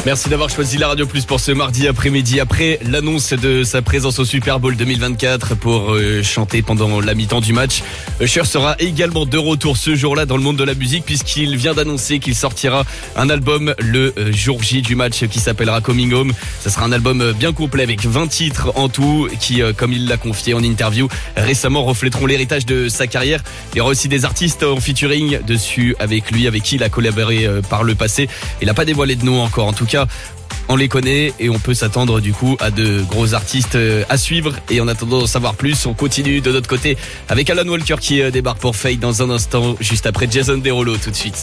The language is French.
Merci d'avoir choisi la Radio Plus pour ce mardi après-midi. Après l'annonce de sa présence au Super Bowl 2024 pour chanter pendant la mi-temps du match, Usher sera également de retour ce jour-là dans le monde de la musique puisqu'il vient d'annoncer qu'il sortira un album le jour J du match qui s'appellera Coming Home. Ça sera un album bien complet avec 20 titres en tout qui, comme il l'a confié en interview récemment, reflèteront l'héritage de sa carrière. Il y aura aussi des artistes en featuring dessus avec lui, avec qui il a collaboré par le passé. Il n'a pas dévoilé de nom encore. En tout cas, on les connaît et on peut s'attendre du coup à de gros artistes à suivre. Et en attendant d'en savoir plus, on continue de notre côté avec Alan Walker qui débarque pour Fade dans un instant, juste après Jason Derulo tout de suite.